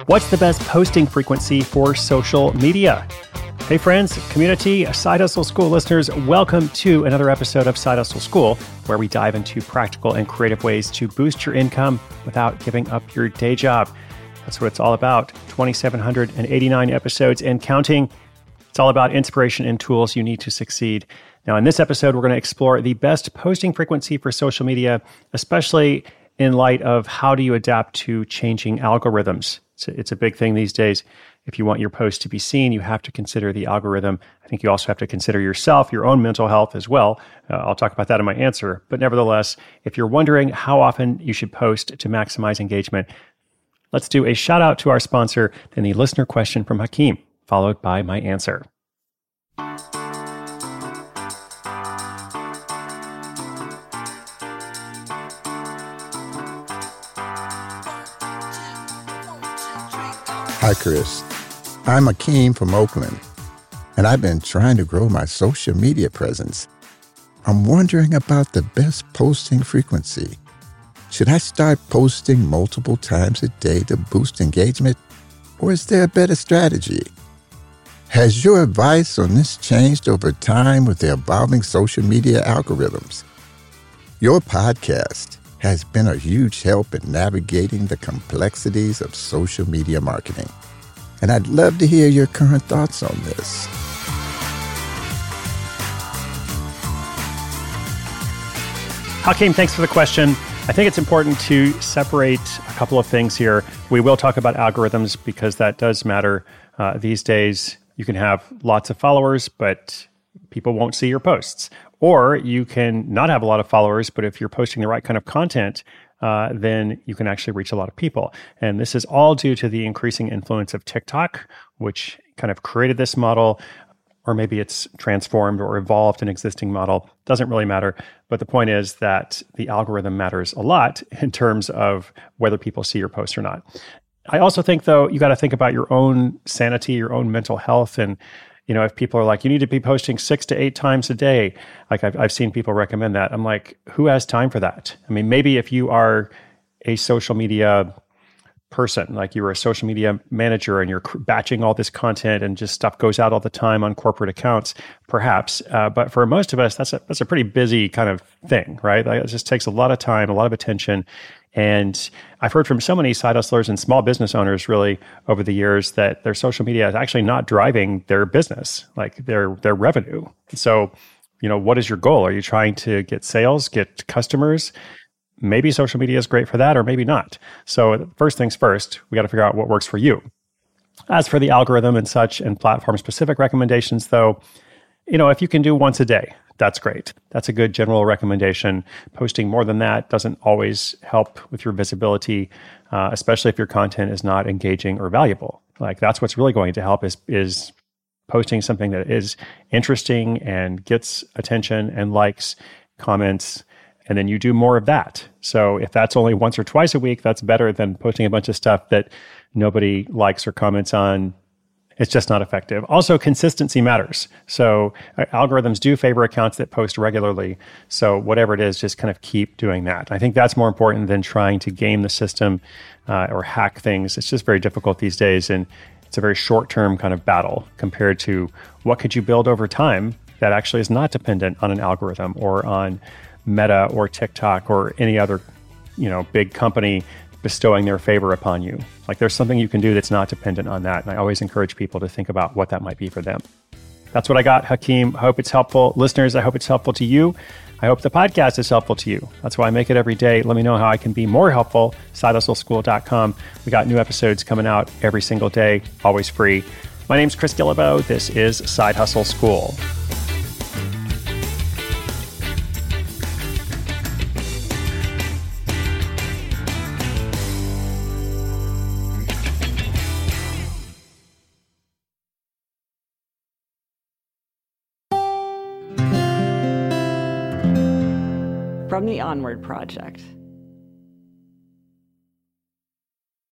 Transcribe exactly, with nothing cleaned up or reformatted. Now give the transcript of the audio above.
What's the best posting frequency for social media? Hey friends, community, Side Hustle School listeners, welcome to another episode of Side Hustle School, where we dive into practical and creative ways to boost your income without giving up your day job. That's what it's all about. two thousand seven hundred eighty-nine episodes and counting. It's all about inspiration and tools you need to succeed. Now, in this episode, we're going to explore the best posting frequency for social media, especially in light of how do you adapt to changing algorithms. It's a, it's a big thing these days. If you want your post to be seen, you have to consider the algorithm. I think you also have to consider yourself, your own mental health as well. Uh, I'll talk about that in my answer. But nevertheless, if you're wondering how often you should post to maximize engagement, let's do a shout out to our sponsor, then the listener question from Hakeem, followed by my answer. Hi, Chris. I'm Hakeem from Oakland, and I've been trying to grow my social media presence. I'm wondering about the best posting frequency. Should I start posting multiple times a day to boost engagement, or is there a better strategy? Has your advice on this changed over time with the evolving social media algorithms? Your podcast has been a huge help in navigating the complexities of social media marketing. And I'd love to hear your current thoughts on this. Hakeem, thanks for the question. I think it's important to separate a couple of things here. We will talk about algorithms because that does matter. Uh, these days, you can have lots of followers, but people won't see your posts. Or you can not have a lot of followers, but if you're posting the right kind of content, uh, then you can actually reach a lot of people. And this is all due to the increasing influence of TikTok, which kind of created this model, or maybe it's transformed or evolved an existing model. Doesn't really matter. But the point is that the algorithm matters a lot in terms of whether people see your posts or not. I also think, though, you got to think about your own sanity, your own mental health. And, you know, if people are like, you need to be posting six to eight times a day, like I've, I've seen people recommend that. I'm like, who has time for that? I mean, maybe if you are a social media person, like you're a social media manager and you're batching all this content and just stuff goes out all the time on corporate accounts, perhaps. Uh, but for most of us, that's a, that's a pretty busy kind of thing, right? Like, it just takes a lot of time, a lot of attention. And I've heard from so many side hustlers and small business owners really over the years that their social media is actually not driving their business, like their their revenue. So, you know, what is your goal? Are you trying to get sales, get customers? Maybe social media is great for that, or maybe not. So first things first, we got to figure out what works for you. As for the algorithm and such and platform-specific recommendations, though, you know, if you can do once a day, that's great. That's a good general recommendation. Posting more than that doesn't always help with your visibility, uh, especially if your content is not engaging or valuable. Like, that's what's really going to help is, is posting something that is interesting and gets attention and likes, comments, and then you do more of that. So if that's only once or twice a week, that's better than posting a bunch of stuff that nobody likes or comments on. It's just not effective. Also, consistency matters. So uh, algorithms do favor accounts that post regularly. So whatever it is, just kind of keep doing that. I think that's more important than trying to game the system uh, or hack things. It's just very difficult these days. And it's a very short-term kind of battle compared to what could you build over time that actually is not dependent on an algorithm or on Meta or TikTok or any other, you know, big company bestowing their favor upon you. Like, there's something you can do that's not dependent on that. And I always encourage people to think about what that might be for them. That's what I got, Hakeem. I hope it's helpful. Listeners, I hope it's helpful to you. I hope the podcast is helpful to you. That's why I make it every day. Let me know how I can be more helpful. side hustle school dot com. We got new episodes coming out every single day, always free. My name's Chris Guillebeau. This is Side Hustle School. From the Onward Project.